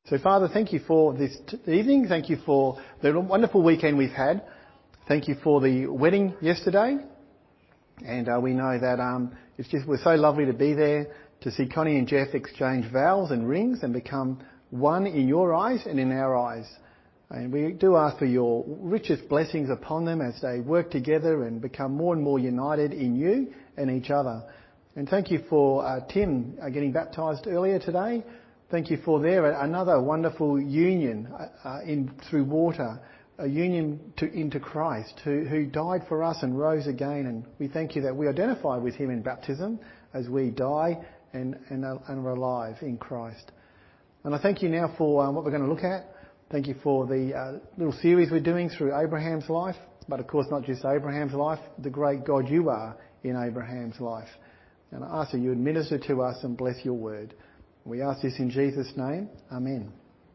So, Father, thank you for this evening. Thank you for the wonderful weekend we've had. Thank you for the wedding yesterday. And we know that we're so lovely to be there, to see Connie and Jeff exchange vows and rings and become one in your eyes and in our eyes. And we do ask for your richest blessings upon them as they work together and become more and more united in you and each other. And thank you for Tim getting baptised earlier today. Thank you for another wonderful union through water, a union into Christ who died for us and rose again. And we thank you that we identify with him in baptism as we die and are alive in Christ. And I thank you now for what we're going to look at. Thank you for the little series we're doing through Abraham's life, but of course not just Abraham's life, the great God you are in Abraham's life. And I ask that you administer to us and bless your word. We ask this in Jesus' name. Amen.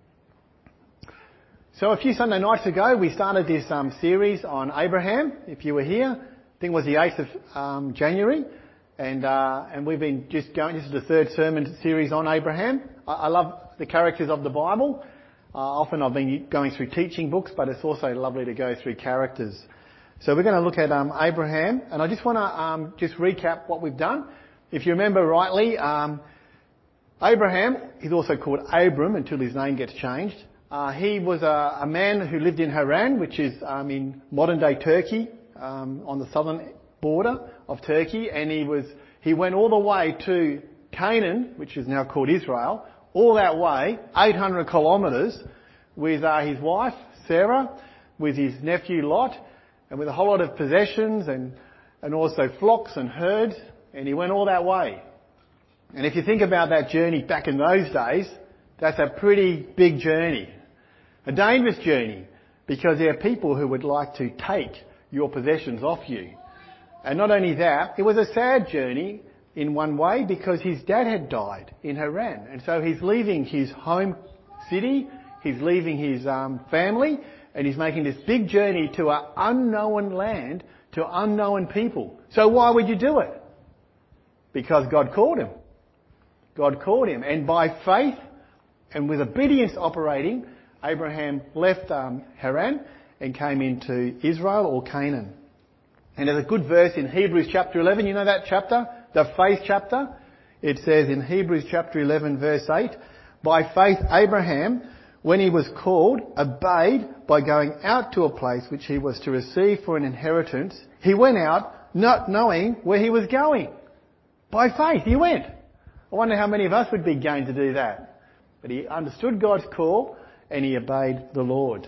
So a few Sunday nights ago, we started this series on Abraham. If you were here, I think it was the 8th of January. And we've been just going, this is the third sermon series on Abraham. I love the characters of the Bible. Often I've been going through teaching books, but it's also lovely to go through characters. So we're going to look at Abraham. And I just want to just recap what we've done. If you remember rightly, Abraham, he's also called Abram until his name gets changed. He was a man who lived in Haran, which is in modern-day Turkey, on the southern border of Turkey, and he went all the way to Canaan, which is now called Israel, all that way, 800 kilometres, with his wife Sarah, with his nephew Lot, and with a whole lot of possessions and also flocks and herds, and he went all that way. And if you think about that journey back in those days, that's a pretty big journey. A dangerous journey, because there are people who would like to take your possessions off you. And not only that, it was a sad journey in one way, because his dad had died in Haran. And so he's leaving his home city, he's leaving his family, and he's making this big journey to an unknown land, to unknown people. So why would you do it? Because God called him. God called him, and by faith and with obedience operating, Abraham left Haran and came into Israel or Canaan. And there's a good verse in Hebrews chapter 11. You know that chapter? The faith chapter. It says in Hebrews chapter 11 verse 8, by faith Abraham, when he was called, obeyed by going out to a place which he was to receive for an inheritance. He went out not knowing where he was going. By faith he went. I wonder how many of us would be going to do that. But he understood God's call and he obeyed the Lord.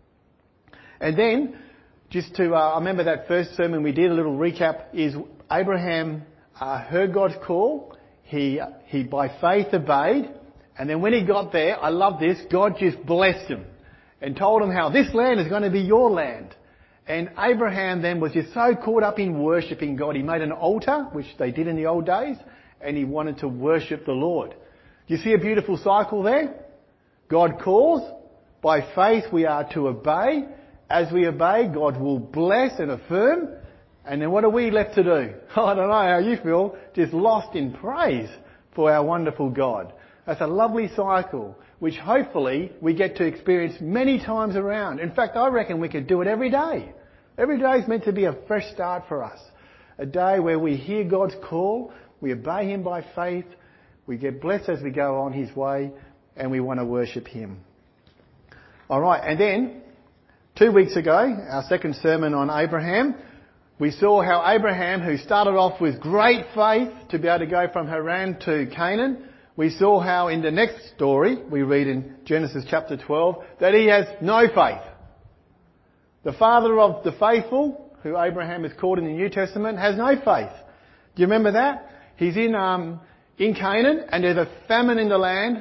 And then, I remember that first sermon we did, a little recap, is Abraham heard God's call. He by faith obeyed. And then when he got there, I love this, God just blessed him and told him how this land is going to be your land. And Abraham then was just so caught up in worshipping God. He made an altar, which they did in the old days, and he wanted to worship the Lord. Do you see a beautiful cycle there? God calls. By faith we are to obey. As we obey, God will bless and affirm. And then what are we left to do? I don't know how you feel. Just lost in praise for our wonderful God. That's a lovely cycle, which hopefully we get to experience many times around. In fact, I reckon we could do it every day. Every day is meant to be a fresh start for us. A day where we hear God's call, we obey him by faith, we get blessed as we go on his way, and we want to worship him. All right, and then 2 weeks ago, our second sermon on Abraham, we saw how Abraham, who started off with great faith to be able to go from Haran to Canaan, we saw how in the next story, we read in Genesis chapter 12, that he has no faith. The father of the faithful, who Abraham is called in the New Testament, has no faith. Do you remember that? He's in Canaan, and there's a famine in the land,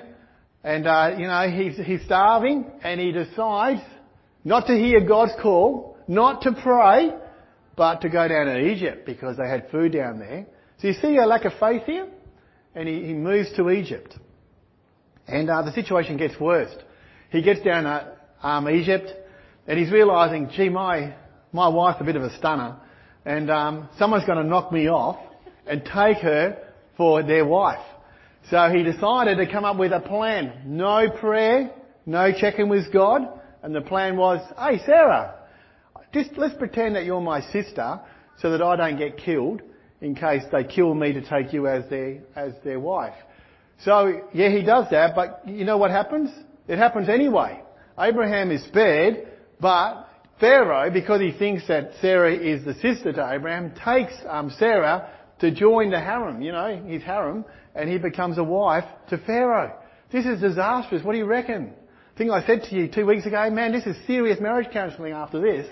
and he's starving, and he decides not to hear God's call, not to pray, but to go down to Egypt because they had food down there. So you see a lack of faith here, and he moves to Egypt, and the situation gets worse. He gets down to Egypt, and he's realising, gee, my wife's a bit of a stunner, and someone's going to knock me off and take her for their wife. So he decided to come up with a plan. No prayer, no checking with God. And the plan was, hey, Sarah, let's pretend that you're my sister so that I don't get killed in case they kill me to take you as their wife. So, yeah, he does that, but you know what happens? It happens anyway. Abraham is spared, but Pharaoh, because he thinks that Sarah is the sister to Abraham, takes Sarah to join the harem, his harem, and he becomes a wife to Pharaoh. This is disastrous. What do you reckon? I think I said to you 2 weeks ago, man, this is serious marriage counselling after this.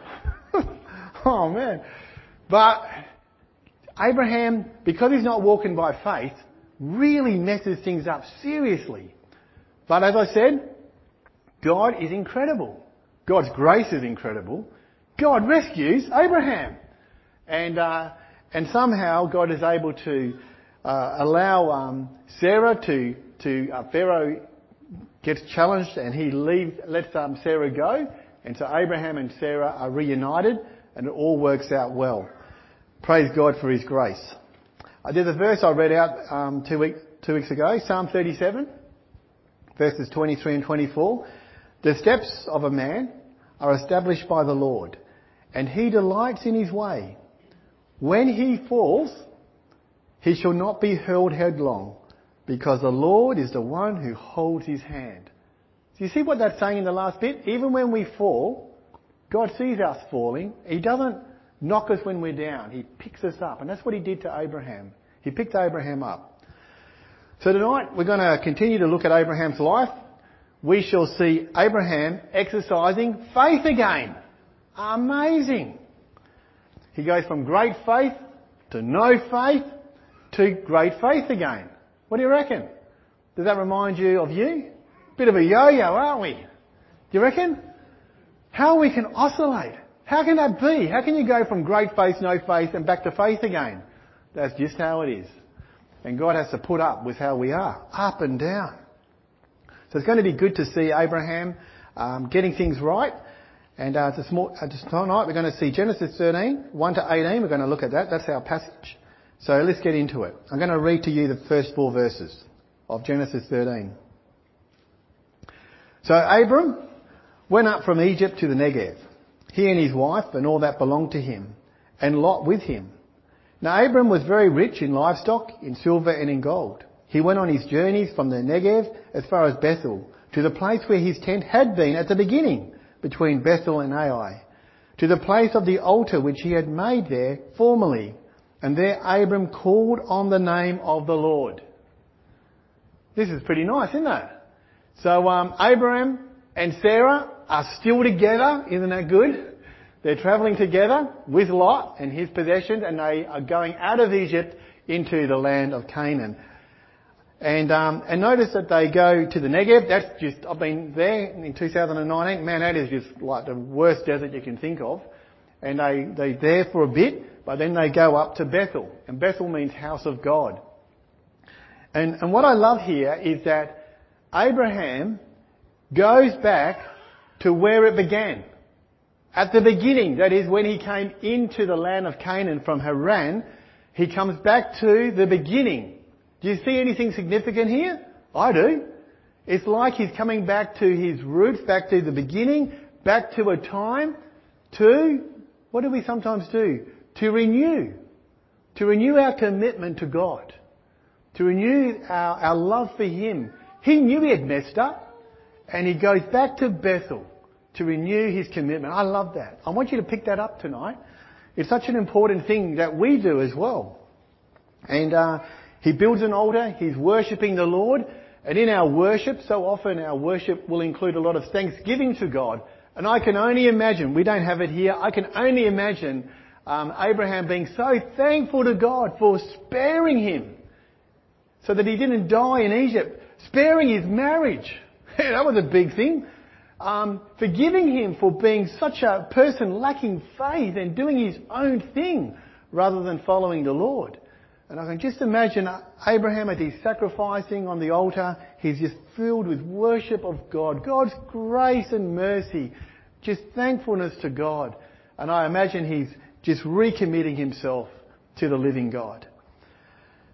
Oh, man. But Abraham, because he's not walking by faith, really messes things up seriously. But as I said, God is incredible. God's grace is incredible. God rescues Abraham. And somehow God is able to allow Sarah Pharaoh gets challenged and he lets Sarah go. And so Abraham and Sarah are reunited and it all works out well. Praise God for His grace. There's a verse I read out 2 weeks ago, Psalm 37, verses 23 and 24. The steps of a man are established by the Lord, and He delights in his way. When he falls, he shall not be hurled headlong, because the Lord is the one who holds his hand. Do you see what that's saying in the last bit? Even when we fall, God sees us falling. He doesn't knock us when we're down. He picks us up. And that's what He did to Abraham. He picked Abraham up. So tonight we're going to continue to look at Abraham's life. We shall see Abraham exercising faith again. Amazing. He goes from great faith to no faith to great faith again. What do you reckon? Does that remind you of you? Bit of a yo-yo, aren't we? Do you reckon? How we can oscillate. How can that be? How can you go from great faith, no faith, and back to faith again? That's just how it is. And God has to put up with how we are, up and down. So it's going to be good to see Abraham getting things right. And tonight we're going to see Genesis 13, 1 to 18. We're going to look at that. That's our passage. So let's get into it. I'm going to read to you the first 4 verses of Genesis 13. So Abram went up from Egypt to the Negev, he and his wife and all that belonged to him, and Lot with him. Now Abram was very rich in livestock, in silver and in gold. He went on his journeys from the Negev as far as Bethel, to the place where his tent had been at the beginning, between Bethel and Ai, to the place of the altar which he had made there formerly. And there Abram called on the name of the Lord. This is pretty nice, isn't it? So Abraham and Sarah are still together. Isn't that good? They're travelling together with Lot and his possessions, and they are going out of Egypt into the land of Canaan. And notice that they go to the Negev. That's just, I've been there in 2019. Man, that is just like the worst desert you can think of. And they're there for a bit, but then they go up to Bethel. And Bethel means house of God. And what I love here is that Abraham goes back to where it began. At the beginning, that is when he came into the land of Canaan from Haran, he comes back to the beginning. Do you see anything significant here? I do. It's like he's coming back to his roots, back to the beginning, back to a time to, what do we sometimes do? To renew our commitment to God, to renew our love for Him. He knew he had messed up, and he goes back to Bethel to renew his commitment. I love that. I want you to pick that up tonight. It's such an important thing that we do as well. And he builds an altar, he's worshipping the Lord, and in our worship, so often our worship will include a lot of thanksgiving to God. And I can only imagine, we don't have it here, I can only imagine Abraham being so thankful to God for sparing him so that he didn't die in Egypt, sparing his marriage. That was a big thing. Forgiving him for being such a person lacking faith and doing his own thing rather than following the Lord. And I can just imagine Abraham as he's sacrificing on the altar, he's just filled with worship of God, God's grace and mercy, just thankfulness to God. And I imagine he's just recommitting himself to the living God.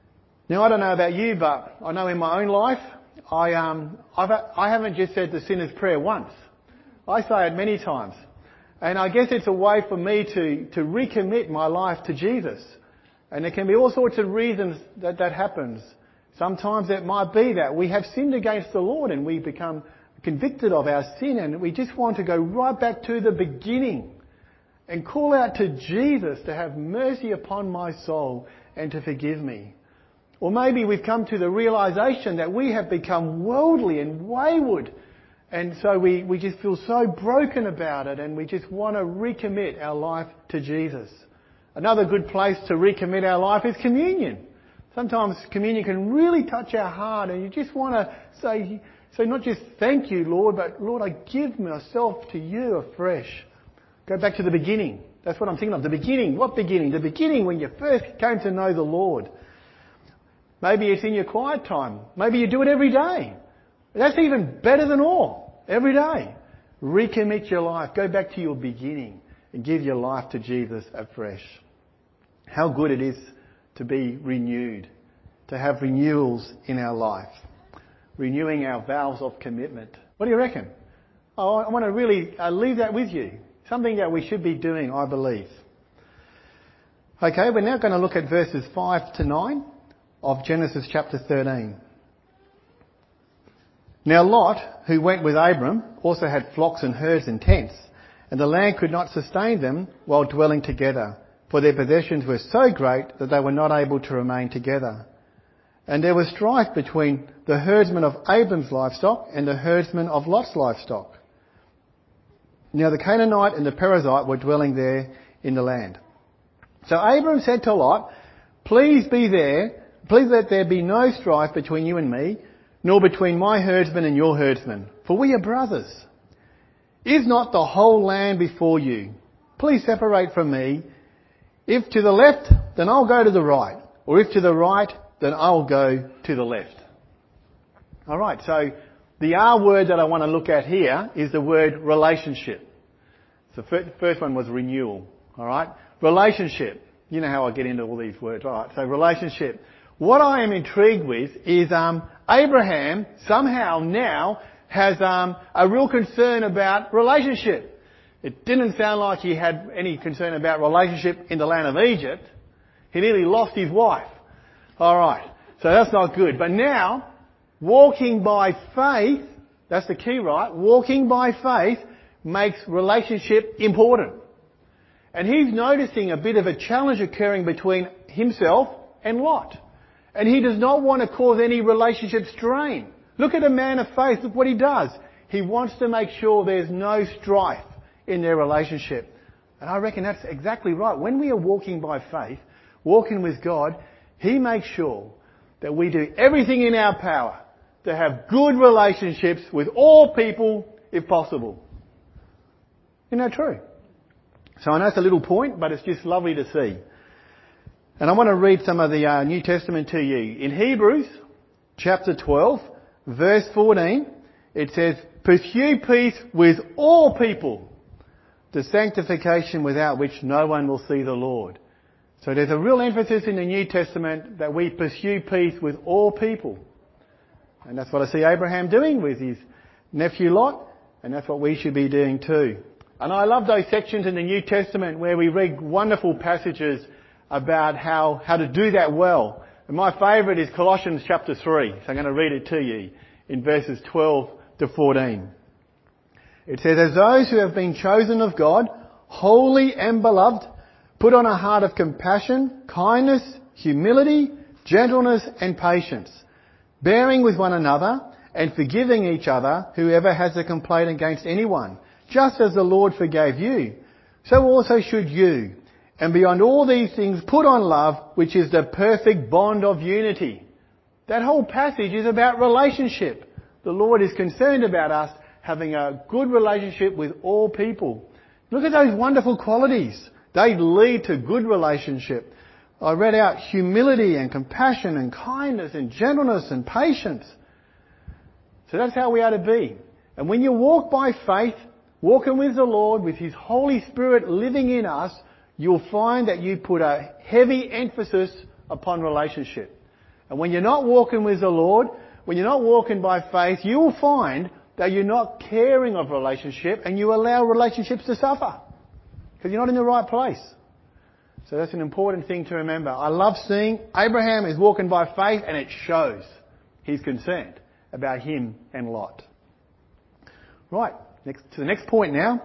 Now, I don't know about you, but I know in my own life, I haven't just said the sinner's prayer once. I say it many times. And I guess it's a way for me to recommit my life to Jesus. And there can be all sorts of reasons that happens. Sometimes it might be that we have sinned against the Lord and we become convicted of our sin, and we just want to go right back to the beginning and call out to Jesus to have mercy upon my soul and to forgive me. Or maybe we've come to the realisation that we have become worldly and wayward, and so we just feel so broken about it, and we just want to recommit our life to Jesus. Another good place to recommit our life is communion. Sometimes communion can really touch our heart, and you just want to say not just thank you, Lord, but Lord, I give myself to you afresh. Go back to the beginning. That's what I'm thinking of. The beginning. What beginning? The beginning when you first came to know the Lord. Maybe it's in your quiet time. Maybe you do it every day. That's even better than all. Every day. Recommit your life. Go back to your beginning and give your life to Jesus afresh. How good it is to be renewed, to have renewals in our life. Renewing our vows of commitment. What do you reckon? I want to really leave that with you. Something that we should be doing, I believe. Okay, we're now going to look at verses 5 to 9 of Genesis chapter 13. Now Lot, who went with Abram, also had flocks and herds and tents, and the land could not sustain them while dwelling together, for their possessions were so great that they were not able to remain together. And there was strife between the herdsmen of Abram's livestock and the herdsmen of Lot's livestock. Now the Canaanite and the Perizzite were dwelling there in the land. So Abram said to Lot, Please let there be no strife between you and me, nor between my herdsmen and your herdsmen, for we are brothers. Is not the whole land before you? Please separate from me. If to the left, then I'll go to the right, or if to the right, then I'll go to the left. Alright, so the R word that I want to look at here is the word relationship. So the first one was renewal. Alright, relationship. You know how I get into all these words. Alright, so relationship. What I am intrigued with is Abraham somehow now has a real concern about relationship. It didn't sound like he had any concern about relationship in the land of Egypt. He nearly lost his wife. Alright, so that's not good. But now, walking by faith, that's the key, right? Walking by faith makes relationship important. And he's noticing a bit of a challenge occurring between himself and Lot. And he does not want to cause any relationship strain. Look at a man of faith. Look what he does. He wants to make sure there's no strife in their relationship. And I reckon that's exactly right. When we are walking by faith, walking with God, He makes sure that we do everything in our power to have good relationships with all people if possible. Isn't that true? So I know it's a little point, but it's just lovely to see. And I want to read some of the New Testament to you. In Hebrews chapter 12, verse 14, it says, Pursue peace with all people, the sanctification without which no one will see the Lord. So there's a real emphasis in the New Testament that we pursue peace with all people. And that's what I see Abraham doing with his nephew Lot, and that's what we should be doing too. And I love those sections in the New Testament where we read wonderful passages about how to do that well. And my favourite is Colossians chapter 3. So I'm going to read it to you in verses 12 to 14. It says, As those who have been chosen of God, holy and beloved, put on a heart of compassion, kindness, humility, gentleness and patience, bearing with one another and forgiving each other whoever has a complaint against anyone, just as the Lord forgave you. So also should you. And beyond all these things, put on love, which is the perfect bond of unity. That whole passage is about relationship. The Lord is concerned about us having a good relationship with all people. Look at those wonderful qualities. They lead to good relationship. I read out humility and compassion and kindness and gentleness and patience. So that's how we are to be. And when you walk by faith, walking with the Lord, with His Holy Spirit living in us, you'll find that you put a heavy emphasis upon relationship. And when you're not walking with the Lord, when you're not walking by faith, you will find that you're not caring of relationship and you allow relationships to suffer because you're not in the right place. So that's an important thing to remember. I love seeing Abraham is walking by faith and it shows he's concerned about him and Lot. Right, to the next point now.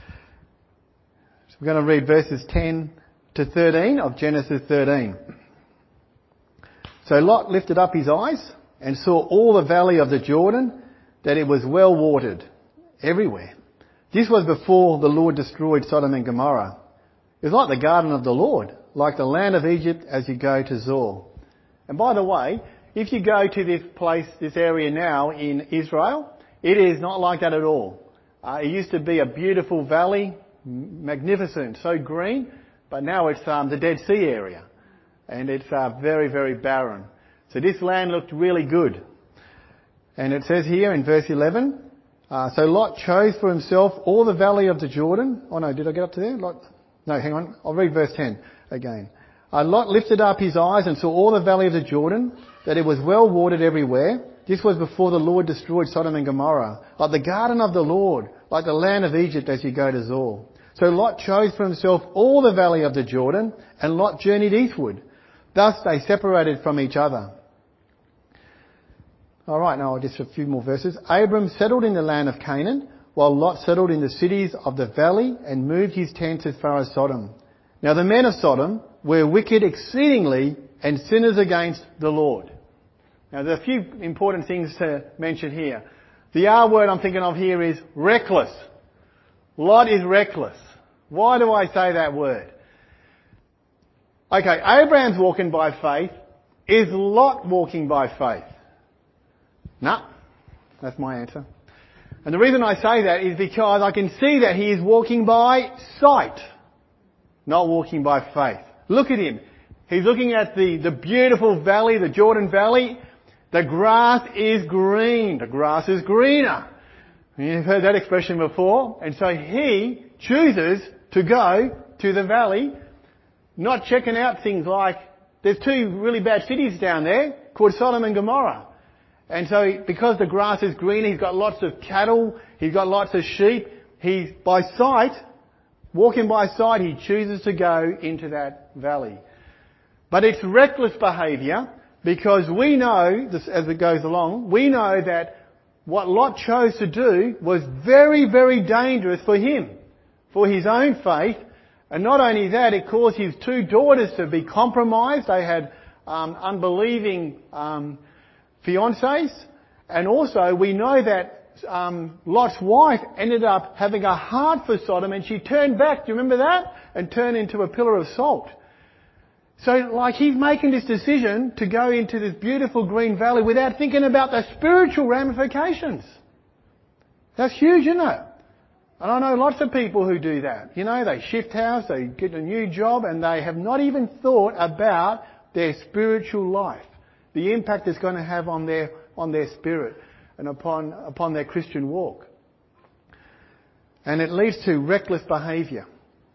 So we're going to read verses 10 to 13 of Genesis 13. So Lot lifted up his eyes and saw all the valley of the Jordan, that it was well watered everywhere. This was before the Lord destroyed Sodom and Gomorrah. It was like the garden of the Lord, like the land of Egypt as you go to Zoar. And by the way, if you go to this place, this area now in Israel, it is not like that at all. It used to be a beautiful valley, magnificent, so green, but now it's the Dead Sea area. And it's very, very barren. So this land looked really good. And it says here in verse 11, so Lot chose for himself all the valley of the Jordan. Oh no, did I get up to there? No, hang on. I'll read verse 10 again. Lot lifted up his eyes and saw all the valley of the Jordan, that it was well watered everywhere. This was before the Lord destroyed Sodom and Gomorrah, like the garden of the Lord, like the land of Egypt as you go to Zoar. So Lot chose for himself all the valley of the Jordan, and Lot journeyed eastward. Thus they separated from each other. All right, now just a few more verses. Abram settled in the land of Canaan, while Lot settled in the cities of the valley and moved his tents as far as Sodom. Now the men of Sodom were wicked exceedingly and sinners against the Lord. Now there are a few important things to mention here. The R word I'm thinking of here is reckless. Lot is reckless. Why do I say that word? Okay, Abraham's walking by faith. Is Lot walking by faith? No. That's my answer. And the reason I say that is because I can see that he is walking by sight, not walking by faith. Look at him. He's looking at the beautiful valley, the Jordan Valley. The grass is green. The grass is greener. You've heard that expression before. And so he chooses to go to the valley, not checking out things like, there's two really bad cities down there called Sodom and Gomorrah. And so because the grass is green, he's got lots of cattle, he's got lots of sheep, he's by sight, walking by sight, he chooses to go into that valley. But it's reckless behaviour because we know, as it goes along, we know that what Lot chose to do was very, very dangerous for him, for his own faith. And not only that, it caused his two daughters to be compromised. They had unbelieving fiancés. And also we know that Lot's wife ended up having a heart for Sodom and she turned back, do you remember that? And turned into a pillar of salt. So he's making this decision to go into this beautiful green valley without thinking about the spiritual ramifications. That's huge, isn't it? And I know lots of people who do that. You know, they shift house, they get a new job and they have not even thought about their spiritual life. The impact it's going to have on their spirit and upon their Christian walk. And it leads to reckless behaviour.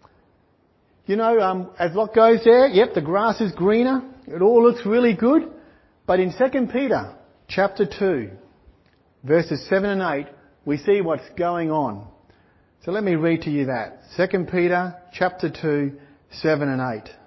You know, as Lot goes there, yep, the grass is greener. It all looks really good. But in 2 Peter chapter 2, verses 7 and 8, we see what's going on. So let me read to you that. 2 Peter chapter 2, 7 and 8.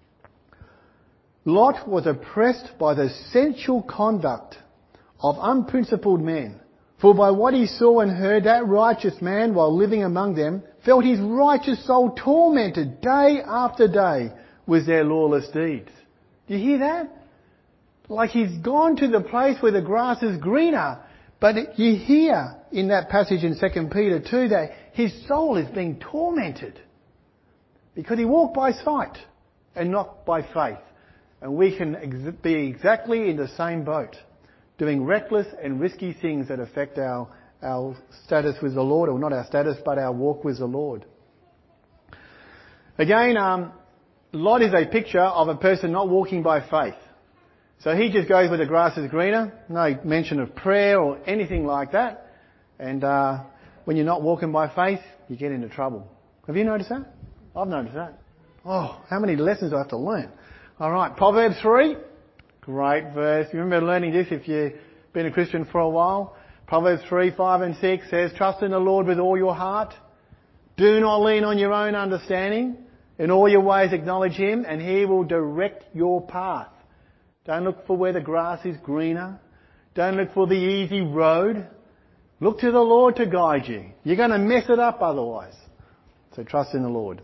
Lot was oppressed by the sensual conduct of unprincipled men. For by what he saw and heard, that righteous man, while living among them, felt his righteous soul tormented day after day with their lawless deeds. Do you hear that? Like he's gone to the place where the grass is greener. But you hear in that passage in 2 Peter 2 that his soul is being tormented. Because he walked by sight and not by faith. And we can be exactly in the same boat, doing reckless and risky things that affect our status with the Lord, or not our status, but our walk with the Lord. Again, Lot is a picture of a person not walking by faith. So he just goes where the grass is greener, no mention of prayer or anything like that. And when you're not walking by faith, you get into trouble. Have you noticed that? I've noticed that. Oh, how many lessons do I have to learn? All right, Proverbs 3. Great verse. You remember learning this if you've been a Christian for a while? Proverbs 3, 5 and 6 says, trust in the Lord with all your heart. Do not lean on your own understanding. In all your ways acknowledge Him and He will direct your path. Don't look for where the grass is greener. Don't look for the easy road. Look to the Lord to guide you. You're going to mess it up otherwise. So trust in the Lord.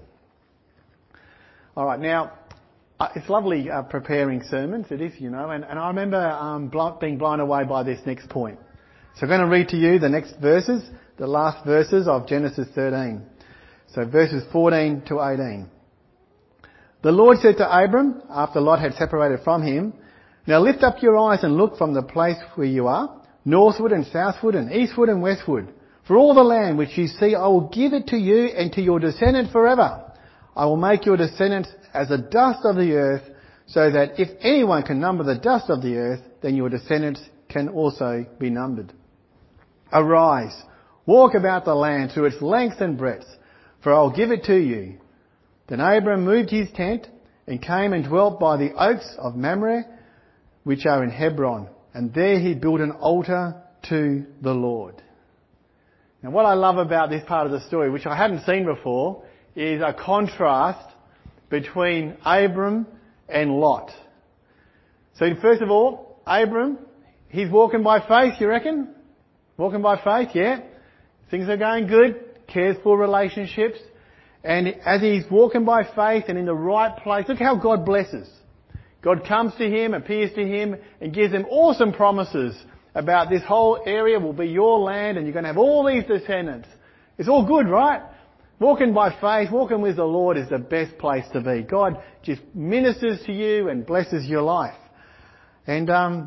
All right, now, it's lovely preparing sermons, it is, and I remember being blown away by this next point. So I'm going to read to you the next verses, the last verses of Genesis 13. So verses 14 to 18. The Lord said to Abram, after Lot had separated from him, now lift up your eyes and look from the place where you are, northward and southward and eastward and westward. For all the land which you see, I will give it to you and to your descendant forever. I will make your descendants as the dust of the earth, so that if anyone can number the dust of the earth, then your descendants can also be numbered. Arise, walk about the land through its length and breadth, for I will give it to you. Then Abram moved his tent and came and dwelt by the oaks of Mamre, which are in Hebron, and there he built an altar to the Lord. Now what I love about this part of the story, which I hadn't seen before, is a contrast between Abram and Lot. So first of all, Abram, he's walking by faith, you reckon? Walking by faith, yeah. Things are going good, cares for relationships. And as he's walking by faith and in the right place, look how God blesses. God comes to him, appears to him, and gives him awesome promises about this whole area will be your land and you're going to have all these descendants. It's all good, right? Walking by faith, walking with the Lord is the best place to be. God just ministers to you and blesses your life. And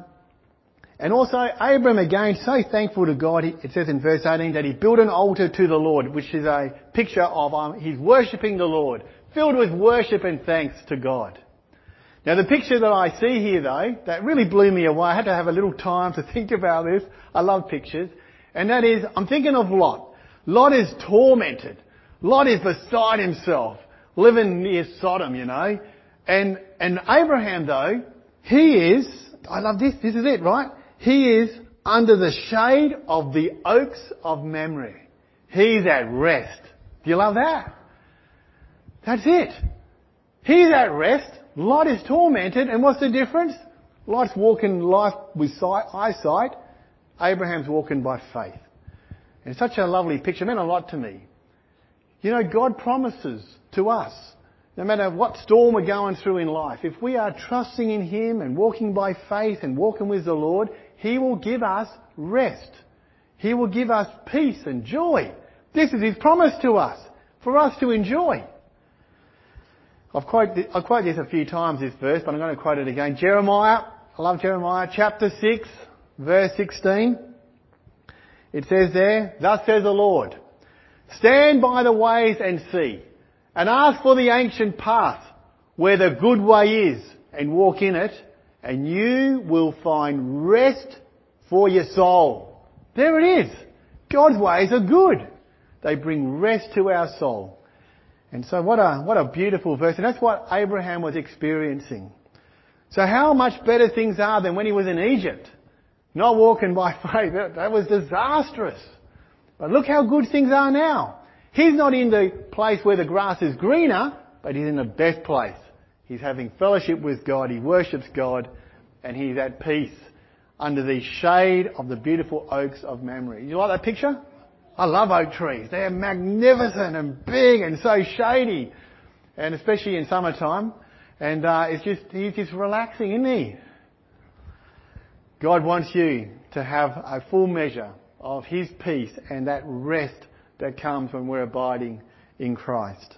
also Abram again, so thankful to God, it says in verse 18 that he built an altar to the Lord, which is a picture of he's worshipping the Lord, filled with worship and thanks to God. Now the picture that I see here though, that really blew me away. I had to have a little time to think about this. I love pictures. And that is, I'm thinking of Lot. Lot is tormented. Lot is beside himself, living near Sodom, And Abraham though, he is, I love this is it, right? He is under the shade of the oaks of Mamre. He's at rest. Do you love that? That's it. He's at rest. Lot is tormented. And what's the difference? Lot's walking life with eyesight. Abraham's walking by faith. And it's such a lovely picture. It meant a lot to me. God promises to us, no matter what storm we're going through in life, if we are trusting in Him and walking by faith and walking with the Lord, He will give us rest. He will give us peace and joy. This is His promise to us, for us to enjoy. I've quoted this a few times, this verse, but I'm going to quote it again. Jeremiah, I love Jeremiah, chapter 6, verse 16. It says there, thus says the Lord, stand by the ways and see, and ask for the ancient path where the good way is, and walk in it, and you will find rest for your soul. There it is. God's ways are good. They bring rest to our soul. And so what a beautiful verse. And that's what Abraham was experiencing. So how much better things are than when he was in Egypt. Not walking by faith. That was disastrous. But look how good things are now. He's not in the place where the grass is greener, but he's in the best place. He's having fellowship with God, he worships God, and he's at peace under the shade of the beautiful oaks of Mamre. You like that picture? I love oak trees. They're magnificent and big and so shady, and especially in summertime. And he's just relaxing, isn't he? God wants you to have a full measure of His peace and that rest that comes when we're abiding in Christ.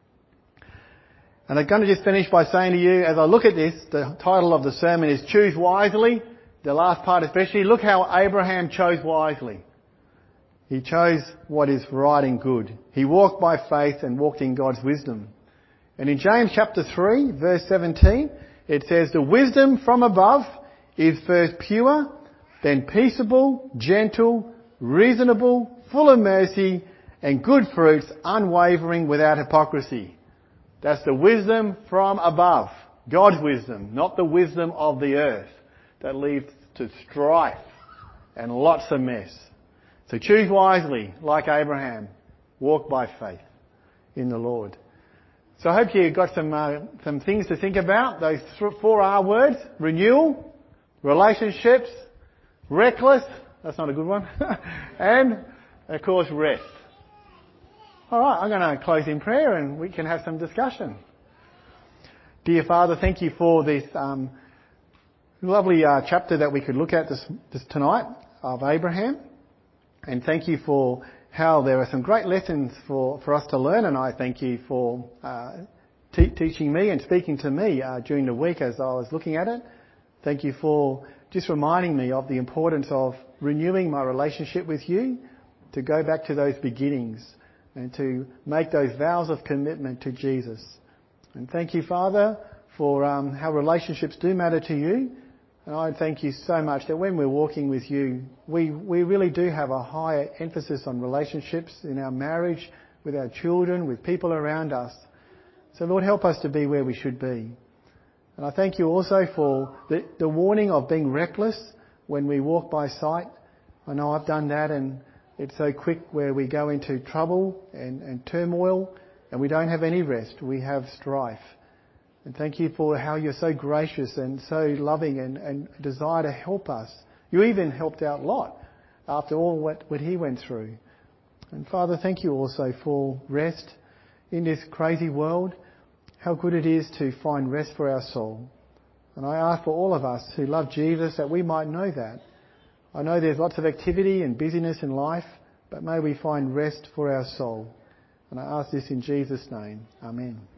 And I'm going to just finish by saying to you, as I look at this, the title of the sermon is Choose Wisely. The last part especially, look how Abraham chose wisely. He chose what is right and good. He walked by faith and walked in God's wisdom. And in James chapter 3, verse 17, it says, the wisdom from above is first pure, then peaceable, gentle, reasonable, full of mercy and good fruits, unwavering, without hypocrisy. That's the wisdom from above. God's wisdom, not the wisdom of the earth that leads to strife and lots of mess. So choose wisely, like Abraham. Walk by faith in the Lord. So I hope you got some things to think about. Those 4 R words: renewal, relationships, reckless. That's not a good one. And, of course, rest. All right, I'm going to close in prayer and we can have some discussion. Dear Father, thank you for this lovely chapter that we could look at this tonight of Abraham. And thank you for how there are some great lessons for us to learn. And I thank you for teaching me and speaking to me during the week as I was looking at it. Thank you for just reminding me of the importance of renewing my relationship with you, to go back to those beginnings and to make those vows of commitment to Jesus. And thank you, Father, for how relationships do matter to you. And I thank you so much that when we're walking with you, we really do have a higher emphasis on relationships in our marriage, with our children, with people around us. So Lord, help us to be where we should be. And I thank you also for the warning of being reckless when we walk by sight. I know I've done that, and it's so quick where we go into trouble and turmoil and we don't have any rest. We have strife. And thank you for how you're so gracious and so loving and desire to help us. You even helped out Lot after all what he went through. And Father, thank you also for rest in this crazy world. How good it is to find rest for our soul. And I ask for all of us who love Jesus that we might know that. I know there's lots of activity and busyness in life, but may we find rest for our soul. And I ask this in Jesus' name. Amen.